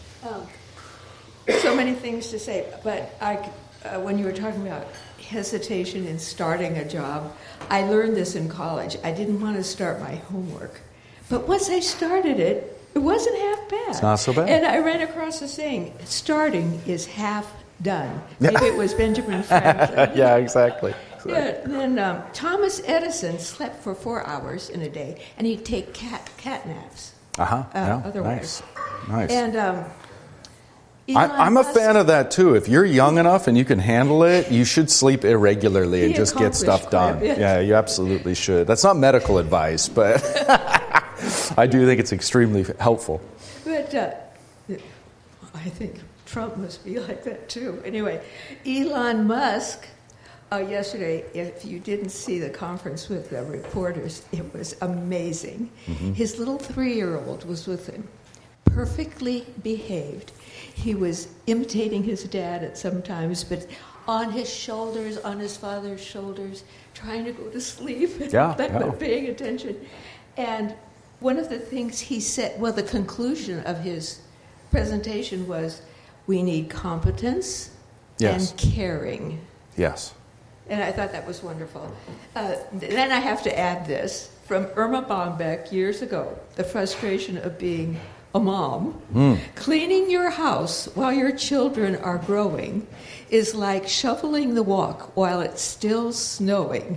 [SPEAKER 7] So many things to say, but when you were talking about hesitation in starting a job, I learned this in college. I didn't want to start my homework. But once I started it, it wasn't half bad.
[SPEAKER 1] It's not so bad.
[SPEAKER 7] And I ran across a saying, starting is half done. Maybe it was Benjamin Franklin.
[SPEAKER 1] Yeah, exactly.
[SPEAKER 7] Yeah, then Thomas Edison slept for 4 hours in a day, and he'd take cat naps. Otherwise.
[SPEAKER 1] Nice.
[SPEAKER 7] And
[SPEAKER 1] I'm a fan of that too. If you're young enough and you can handle it, you should sleep irregularly and just get stuff done. Yeah, you absolutely should. That's not medical advice, but I do think it's extremely helpful.
[SPEAKER 7] But I think Trump must be like that too. Anyway, Elon Musk, yesterday, if you didn't see the conference with the reporters, it was amazing. Mm-hmm. His little 3-year-old was with him, perfectly behaved. He was imitating his dad at some times, but on his shoulders, on his father's shoulders, trying to go to sleep, but paying attention. And one of the things he said, the conclusion of his presentation was, we need competence and caring.
[SPEAKER 1] Yes.
[SPEAKER 7] And I thought that was wonderful. Then I have to add this from Irma Bombeck years ago, the frustration of being a mom. Cleaning your house while your children are growing is like shoveling the walk while it's still snowing.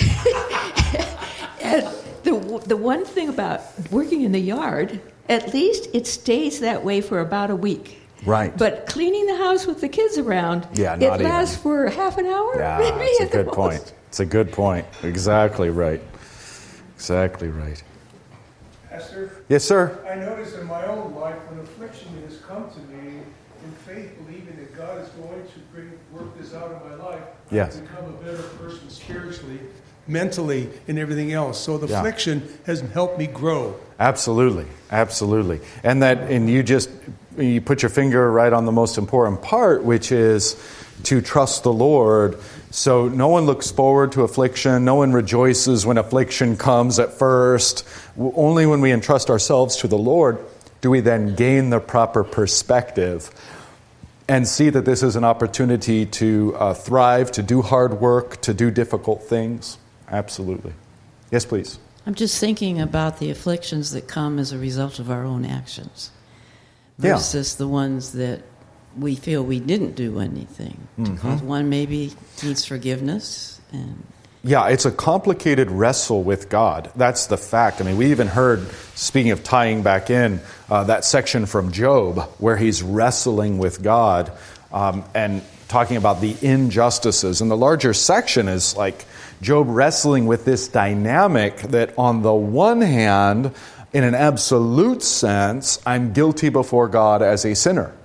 [SPEAKER 7] And the one thing about working in the yard, at least it stays that way for about a week.
[SPEAKER 1] Right.
[SPEAKER 7] But cleaning the house with the kids around, it lasts for half an hour.
[SPEAKER 1] Yeah, it's a good point. It's a good point. Exactly right. Exactly right.
[SPEAKER 5] Pastor?
[SPEAKER 1] Yes, sir?
[SPEAKER 5] I notice in my own life when affliction has come to me, in faith believing that God is going to work this out in my life,
[SPEAKER 1] yes.
[SPEAKER 5] I've become a better person spiritually, mentally, and everything else. So the affliction has helped me grow. Absolutely.
[SPEAKER 1] Absolutely. And you put your finger right on the most important part, which is to trust the Lord. So no one looks forward to affliction. No one rejoices when affliction comes at first. Only when we entrust ourselves to the Lord do we then gain the proper perspective and see that this is an opportunity to thrive, to do hard work, to do difficult things. Absolutely. Yes, please.
[SPEAKER 8] I'm just thinking about the afflictions that come as a result of our own actions versus the ones that we feel we didn't do anything to cause. One maybe needs forgiveness, and
[SPEAKER 1] Yeah, it's a complicated wrestle with God. That's the fact. I mean, we even heard, speaking of tying back in, that section from Job where he's wrestling with God and talking about the injustices. And the larger section is like Job wrestling with this dynamic that on the one hand, in an absolute sense, I'm guilty before God as a sinner.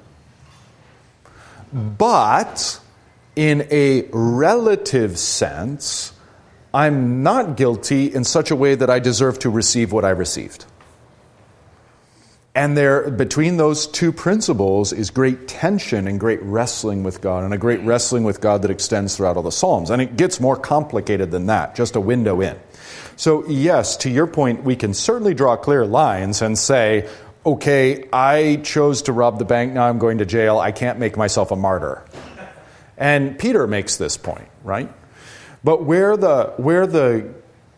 [SPEAKER 1] But in a relative sense, I'm not guilty in such a way that I deserve to receive what I received. And there, between those two principles is great tension and great wrestling with God, and a great wrestling with God that extends throughout all the Psalms. And it gets more complicated than that, just a window in. So yes, to your point, we can certainly draw clear lines and say, okay, I chose to rob the bank, now I'm going to jail, I can't make myself a martyr. And Peter makes this point, right? But where the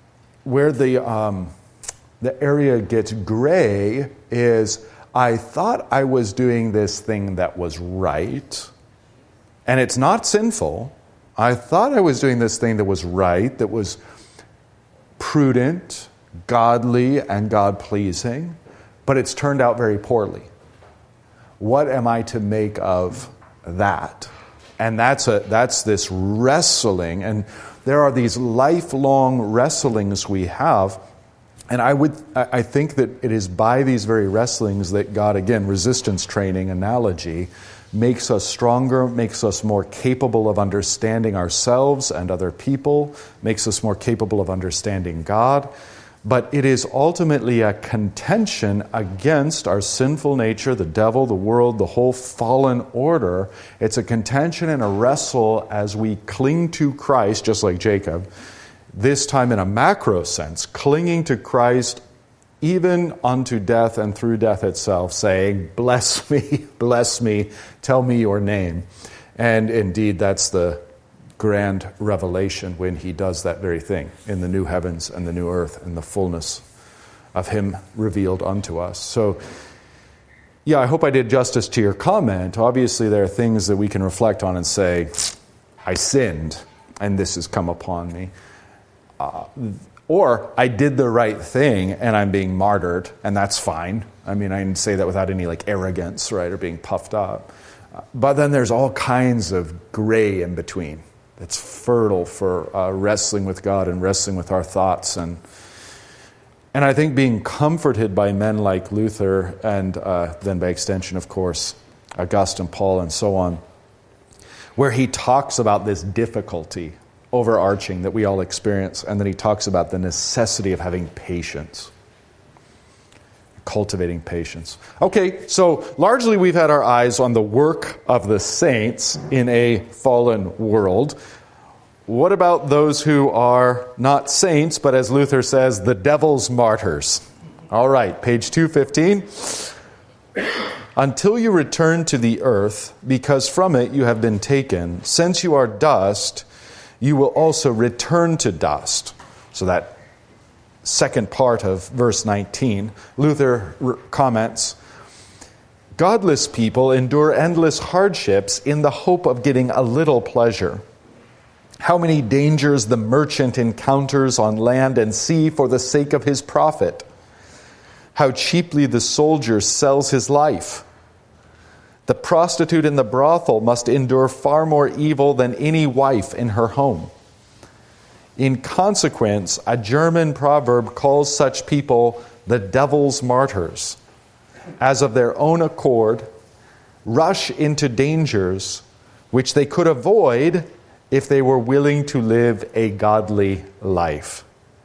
[SPEAKER 1] area gets gray is, I thought I was doing this thing that was right, and it's not sinful. I thought I was doing this thing that was right, that was prudent, godly, and God-pleasing, but it's turned out very poorly. What am I to make of that? And that's this wrestling, and there are these lifelong wrestlings we have. And I think that it is by these very wrestlings that God, again, resistance training analogy, makes us stronger, makes us more capable of understanding ourselves and other people, makes us more capable of understanding God. But it is ultimately a contention against our sinful nature, the devil, the world, the whole fallen order. It's a contention and a wrestle as we cling to Christ, just like Jacob, this time in a macro sense, clinging to Christ even unto death and through death itself, saying, bless me, tell me your name. And indeed, that's the grand revelation when he does that very thing in the new heavens and the new earth and the fullness of him revealed unto us. So, yeah, I hope I did justice to your comment. Obviously, there are things that we can reflect on and say, I sinned, and this has come upon me. Or I did the right thing, and I'm being martyred, and that's fine. I mean, I can say that without any arrogance, right, or being puffed up. But then there's all kinds of gray in between. It's fertile for wrestling with God and wrestling with our thoughts. And I think being comforted by men like Luther and then by extension, of course, Augustine, Paul, and so on, where he talks about this difficulty overarching that we all experience, and then he talks about the necessity of having patience, cultivating patience. Okay, so largely we've had our eyes on the work of the saints in a fallen world. What about those who are not saints, but as Luther says, the devil's martyrs? All right, page 215. Until you return to the earth, because from it you have been taken, since you are dust, you will also return to dust. So that second part of verse 19, Luther comments, godless people endure endless hardships in the hope of getting a little pleasure. How many dangers the merchant encounters on land and sea for the sake of his profit. How cheaply the soldier sells his life. The prostitute in the brothel must endure far more evil than any wife in her home. In consequence, a German proverb calls such people the devil's martyrs, as of their own accord, rush into dangers which they could avoid if they were willing to live a godly life.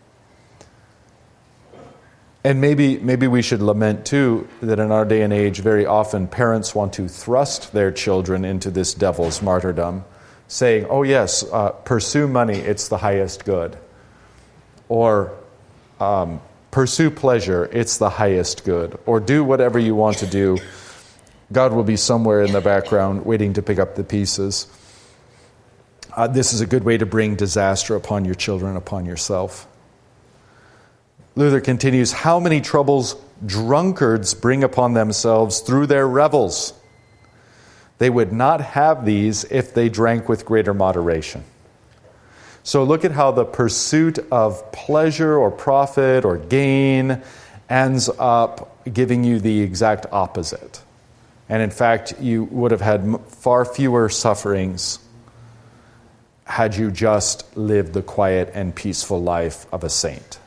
[SPEAKER 1] And maybe we should lament, too, that in our day and age, very often parents want to thrust their children into this devil's martyrdom, saying, oh yes, pursue money, it's the highest good. Or pursue pleasure, it's the highest good. Or do whatever you want to do. God will be somewhere in the background waiting to pick up the pieces. This is a good way to bring disaster upon your children, upon yourself. Luther continues, how many troubles drunkards bring upon themselves through their revels. They would not have these if they drank with greater moderation. So look at how the pursuit of pleasure or profit or gain ends up giving you the exact opposite. And in fact, you would have had far fewer sufferings had you just lived the quiet and peaceful life of a saint.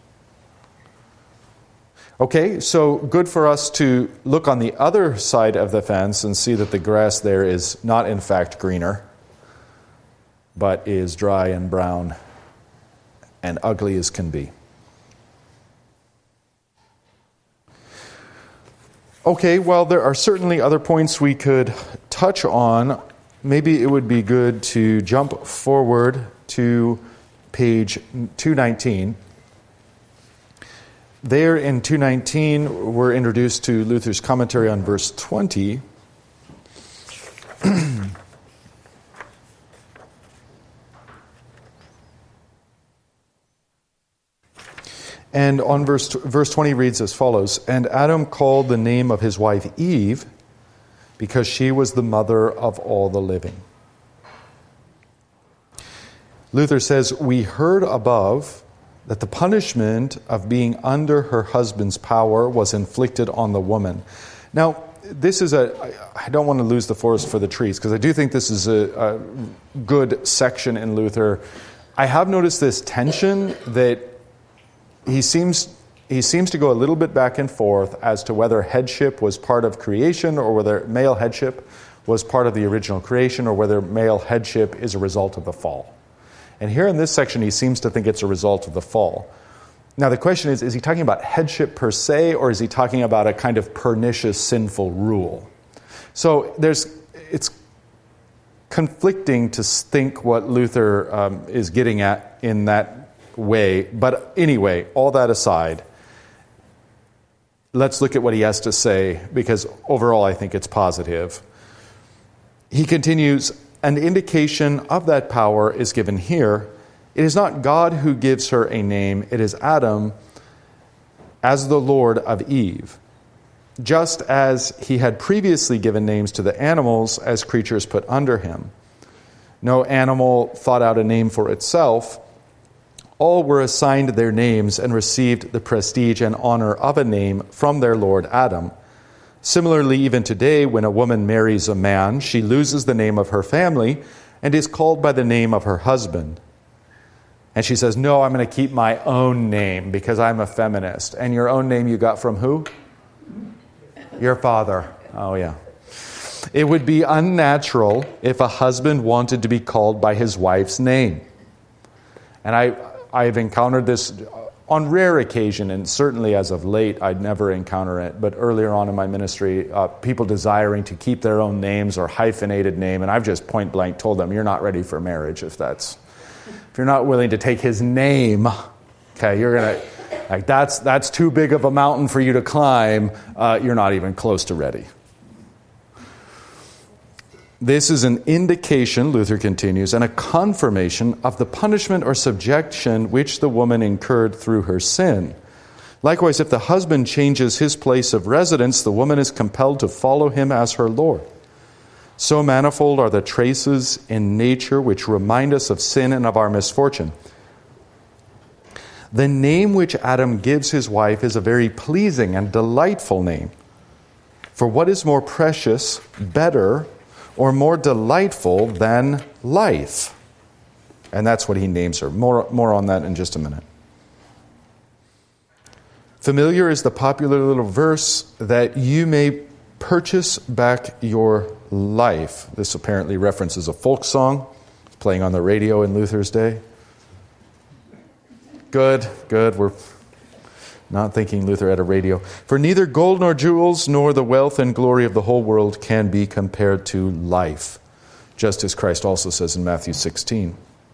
[SPEAKER 1] Okay, so good for us to look on the other side of the fence and see that the grass there is not in fact greener, but is dry and brown and ugly as can be. Okay, well, there are certainly other points we could touch on. Maybe it would be good to jump forward to page 219. There in 219, we're introduced to Luther's commentary on verse 20. And on verse 20 reads as follows, "And Adam called the name of his wife Eve, because she was the mother of all the living." Luther says, "We heard above that the punishment of being under her husband's power was inflicted on the woman." Now, this is I don't want to lose the forest for the trees, because I do think this is a good section in Luther. I have noticed this tension that he seems to go a little bit back and forth as to whether headship was part of creation or whether male headship was part of the original creation or whether male headship is a result of the fall. And here in this section, he seems to think it's a result of the fall. Now the question is he talking about headship per se, or is he talking about a kind of pernicious, sinful rule? So it's conflicting to think what Luther is getting at in that way. But anyway, all that aside, let's look at what he has to say, because overall I think it's positive. He continues, "An indication of that power is given here. It is not God who gives her a name, it is Adam as the Lord of Eve, just as he had previously given names to the animals as creatures put under him. No animal thought out a name for itself. All were assigned their names and received the prestige and honor of a name from their Lord Adam. Similarly, even today, when a woman marries a man, she loses the name of her family and is called by the name of her husband. And she says, no, I'm going to keep my own name because I'm a feminist. And your own name you got from who? Your father. Oh, yeah. It would be unnatural if a husband wanted to be called by his wife's name. And I've encountered this on rare occasion, and certainly as of late, I'd never encounter it. But earlier on in my ministry, people desiring to keep their own names or hyphenated name, and I've just point blank told them, you're not ready for marriage if you're not willing to take his name. Okay, you're gonna that's too big of a mountain for you to climb. You're not even close to ready. This is an indication, Luther continues, and a confirmation of the punishment or subjection which the woman incurred through her sin. Likewise, if the husband changes his place of residence, the woman is compelled to follow him as her Lord. So manifold are the traces in nature which remind us of sin and of our misfortune. The name which Adam gives his wife is a very pleasing and delightful name. For what is more precious, better, or more delightful than life? And that's what he names her. More on that in just a minute. Familiar is the popular little verse that you may purchase back your life. This apparently references a folk song playing on the radio in Luther's day. Good. We're not thinking Luther had a radio. For neither gold nor jewels nor the wealth and glory of the whole world can be compared to life, just as Christ also says in Matthew 16.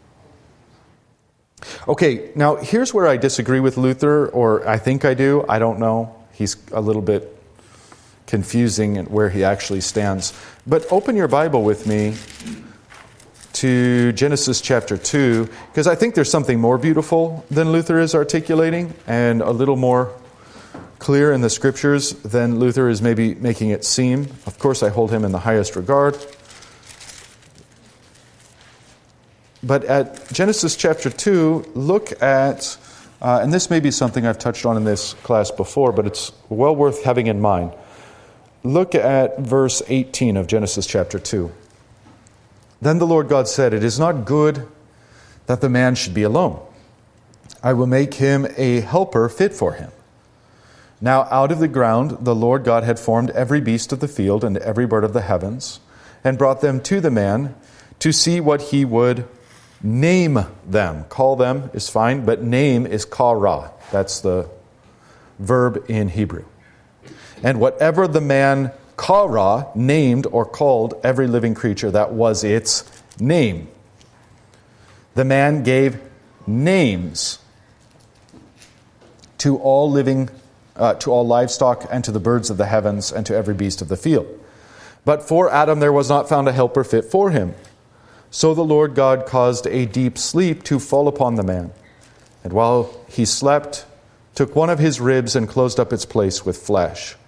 [SPEAKER 1] Okay, now here's where I disagree with Luther, or I think I do. I don't know. He's a little bit confusing in where he actually stands. But open your Bible with me to Genesis chapter 2, because I think there's something more beautiful than Luther is articulating and a little more clear in the Scriptures than Luther is maybe making it seem. Of course, I hold him in the highest regard. But at Genesis chapter 2, look at, and this may be something I've touched on in this class before, but it's well worth having in mind. Look at verse 18 of Genesis chapter 2. Then the Lord God said, "It is not good that the man should be alone. I will make him a helper fit for him." Now out of the ground the Lord God had formed every beast of the field and every bird of the heavens, and brought them to the man to see what he would name them. Call them is fine, but name is kara. That's the verb in Hebrew. And whatever the man kara named or called every living creature, that was its name. The man gave names to all living, to all livestock, and to the birds of the heavens, and to every beast of the field. But for Adam there was not found a helper fit for him. So the Lord God caused a deep sleep to fall upon the man, and while he slept, took one of his ribs and closed up its place with flesh.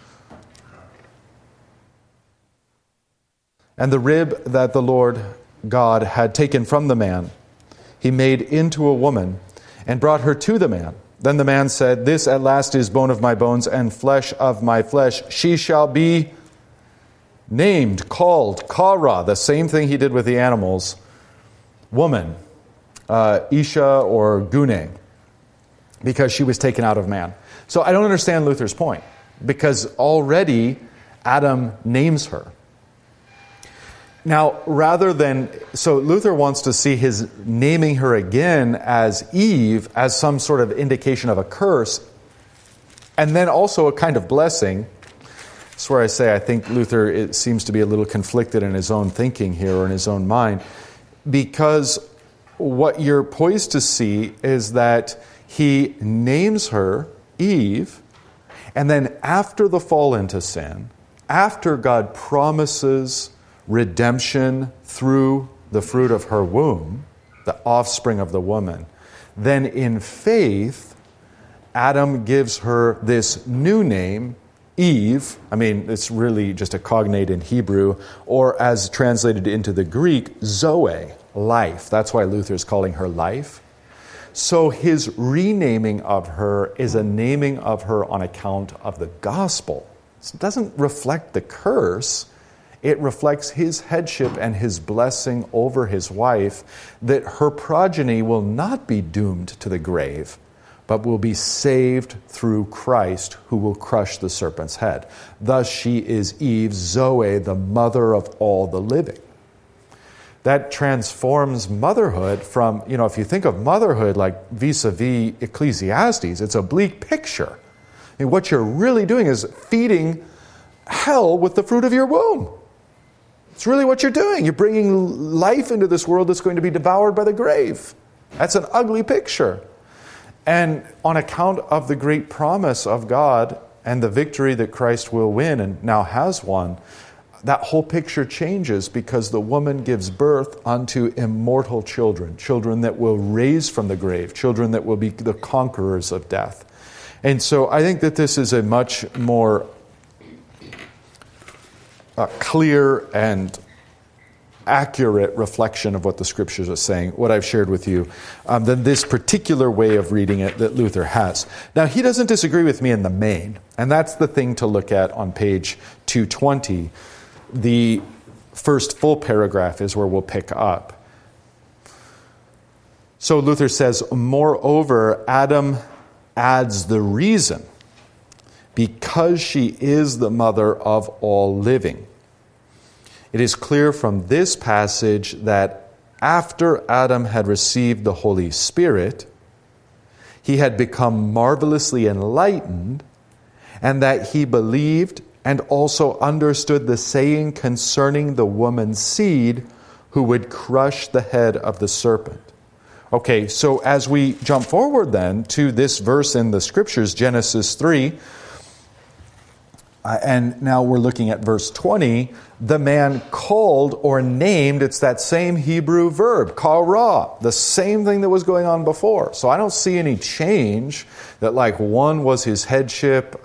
[SPEAKER 1] And the rib that the Lord God had taken from the man, he made into a woman, and brought her to the man. Then the man said, "This at last is bone of my bones and flesh of my flesh. She shall be named, called, Kara," the same thing he did with the animals, woman, Isha or Gune, because she was taken out of man. So I don't understand Luther's point, because already Adam names her. Now, so Luther wants to see his naming her again as Eve as some sort of indication of a curse, and then also a kind of blessing. That's where I say I think Luther seems to be a little conflicted in his own thinking here, or in his own mind, because what you're poised to see is that he names her Eve, and then after the fall into sin, after God promises redemption through the fruit of her womb, the offspring of the woman, then in faith, Adam gives her this new name, Eve. I mean, it's really just a cognate in Hebrew, or as translated into the Greek, Zoe, life. That's why Luther's calling her life. So his renaming of her is a naming of her on account of the gospel. It doesn't reflect the curse. It reflects his headship and his blessing over his wife, that her progeny will not be doomed to the grave, but will be saved through Christ, who will crush the serpent's head. Thus she is Eve, Zoe, the mother of all the living. That transforms motherhood from, if you think of motherhood like vis-a-vis Ecclesiastes, it's a bleak picture. I mean, what you're really doing is feeding hell with the fruit of your womb. It's really what you're doing. You're bringing life into this world that's going to be devoured by the grave. That's an ugly picture. And on account of the great promise of God and the victory that Christ will win and now has won, that whole picture changes, because the woman gives birth unto immortal children, children that will raise from the grave, children that will be the conquerors of death. And so I think that this is a much more clear and accurate reflection of what the Scriptures are saying, what I've shared with you, than this particular way of reading it that Luther has. Now, he doesn't disagree with me in the main, and that's the thing to look at on page 220. The first full paragraph is where we'll pick up. So Luther says, "Moreover, Adam adds the reason, because she is the mother of all living. It is clear from this passage that after Adam had received the Holy Spirit, he had become marvelously enlightened, and that he believed and also understood the saying concerning the woman's seed who would crush the head of the serpent." Okay, so as we jump forward then to this verse in the Scriptures, Genesis 3, and now we're looking at verse 20, the man called or named, it's that same Hebrew verb, kara, the same thing that was going on before. So I don't see any change that like one was his headship.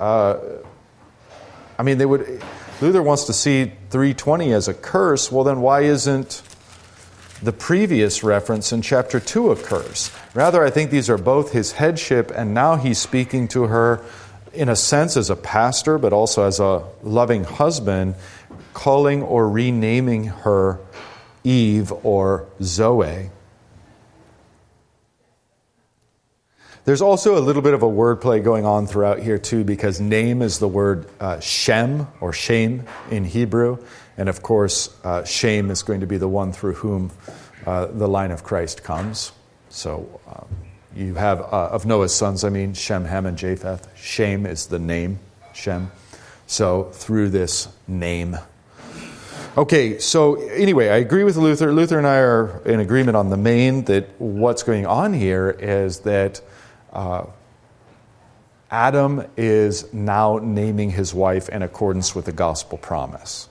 [SPEAKER 1] Luther wants to see 320 as a curse. Well, then why isn't the previous reference in chapter 2 occurs. Rather, I think these are both his headship, and now he's speaking to her in a sense as a pastor, but also as a loving husband, calling or renaming her Eve or Zoe. There's also a little bit of a wordplay going on throughout here too, because name is the word Shem or Shem in Hebrew. And of course, Shem is going to be the one through whom the line of Christ comes. So you have, of Noah's sons, Shem, Ham, and Japheth. Shem is the name, Shem. So through this name. Okay, so anyway, I agree with Luther. Luther and I are in agreement on the main, that what's going on here is that Adam is now naming his wife in accordance with the gospel promise.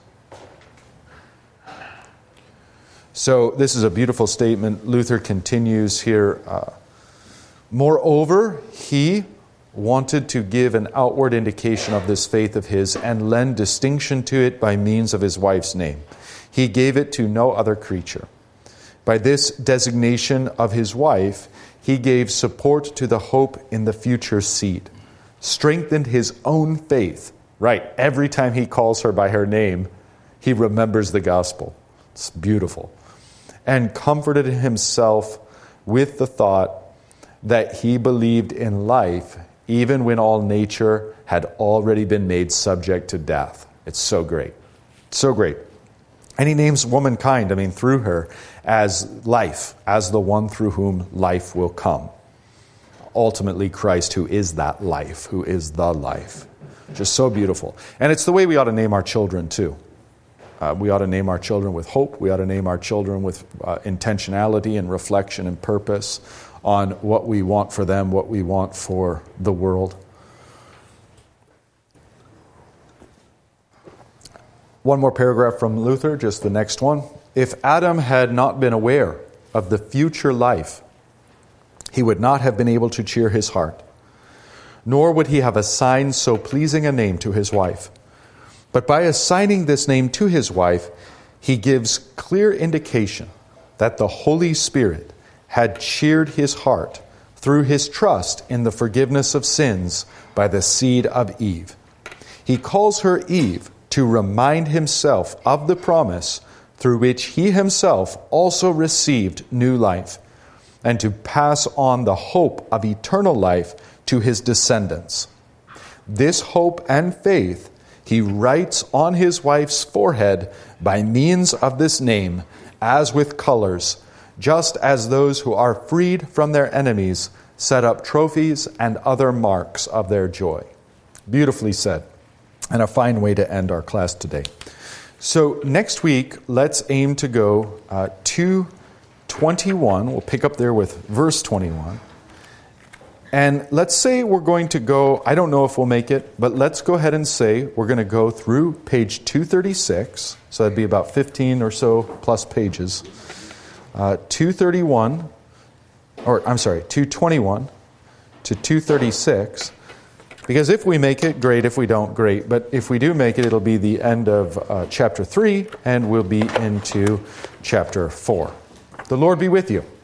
[SPEAKER 1] So this is a beautiful statement. Luther continues here. Moreover, he wanted to give an outward indication of this faith of his and lend distinction to it by means of his wife's name. He gave it to no other creature. By this designation of his wife, he gave support to the hope in the future seed, strengthened his own faith. Right, every time he calls her by her name, he remembers the gospel. It's beautiful. And comforted himself with the thought that he believed in life even when all nature had already been made subject to death. It's so great. So great. And he names womankind, through her, as life, as the one through whom life will come. Ultimately, Christ, who is that life, who is the life. Just so beautiful. And it's the way we ought to name our children, too. We ought to name our children with hope. We ought to name our children with intentionality and reflection and purpose on what we want for them, what we want for the world. One more paragraph from Luther, just the next one. If Adam had not been aware of the future life, he would not have been able to cheer his heart, nor would he have assigned so pleasing a name to his wife. But by assigning this name to his wife, he gives clear indication that the Holy Spirit had cheered his heart through his trust in the forgiveness of sins by the seed of Eve. He calls her Eve to remind himself of the promise through which he himself also received new life, and to pass on the hope of eternal life to his descendants. This hope and faith he writes on his wife's forehead by means of this name, as with colors, just as those who are freed from their enemies set up trophies and other marks of their joy. Beautifully said, and a fine way to end our class today. So next week, let's aim to go to 21. We'll pick up there with verse 21. And let's say we're going to go, I don't know if we'll make it, but let's go ahead and say we're going to go through page 236. So that'd be about 15 or so plus pages. 221 to 236. Because if we make it, great. If we don't, great. But if we do make it, it'll be the end of chapter 3, and we'll be into chapter 4. The Lord be with you.